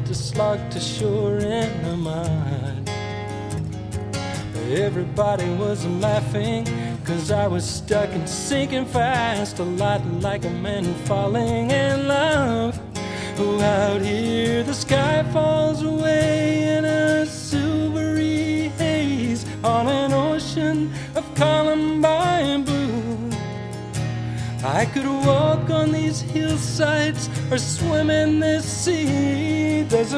to slog to shore in the mud. Everybody was laughing, 'cause I was stuck and sinking fast, a lot like a man falling in love. Oh, out here the sky falls away in a silvery haze on an ocean of Columbine blue. I could walk on these hillsides or swim in this sea. There's a